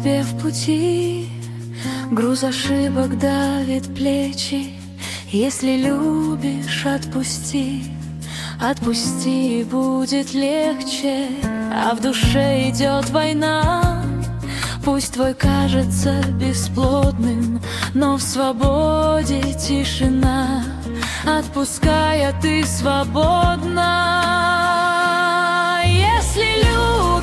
тебе в пути, груз ошибок давит плечи. Если любишь, отпусти, отпусти, и будет легче. А в душе идет война, пусть твой кажется бесплодным, но в свободе тишина. Отпуская, ты свободна. Если любишь,